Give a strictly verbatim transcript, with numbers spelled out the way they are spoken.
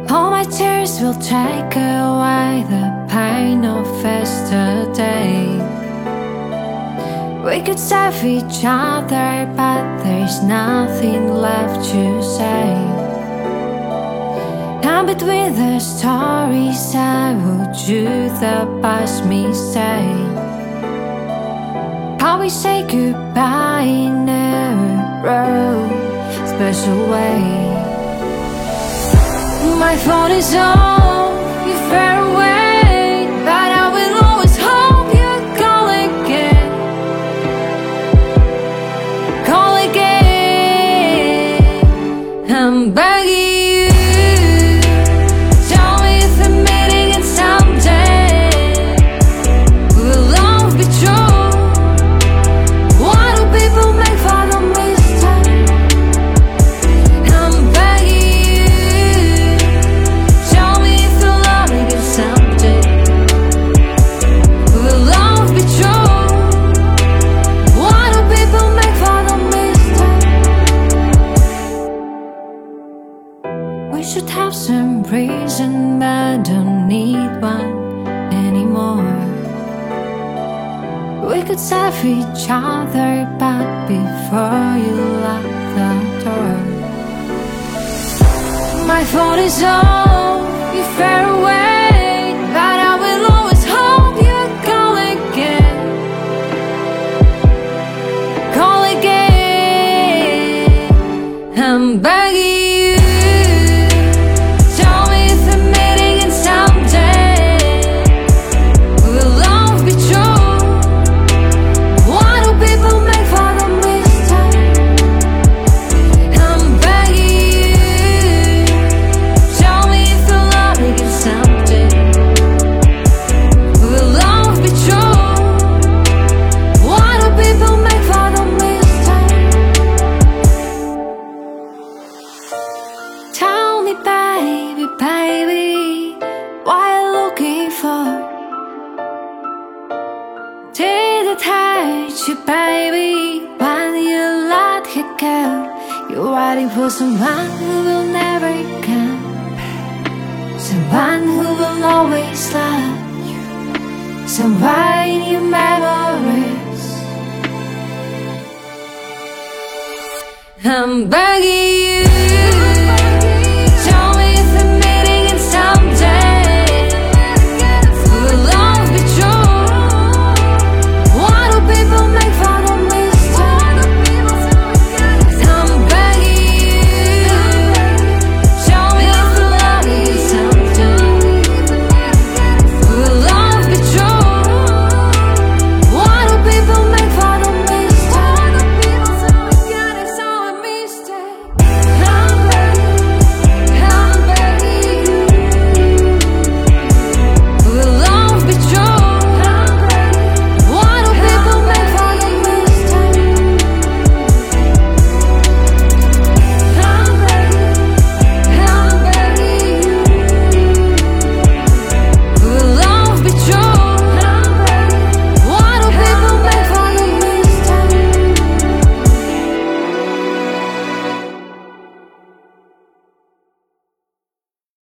All my tears will take away the pain of yesterday. We could save each other, but there's nothing left to say. And between the stories, I will do the past mistake. How we say goodbye in a real special way. My phone is on, you're far away, but I will always hope you call again. Call again. I'm begging you, tell me if the meeting is someday. Will love be true? Why do people make fun of mistake? I'm begging you, tell me if you love me again someday. Will love be true? Why do people make fun of mistake? We should have some reason, but don't need one anymore. We could save each other, but before you lock the door. My phone is on, you're far away, but I will always hope you call again. Call again. I'm begging you, tell me if the meeting is someday. Will love be true? Why do people make fun of mistake? I'm begging you, tell me if you love me again someday. Will love be true? Why do people make fun of mistake? Tell me, baby, baby, what you looking for? Did it hurt you, baby, when you let it go? You're waiting for someone who will never come, someone who will always love you, someone in your memories. I'm begging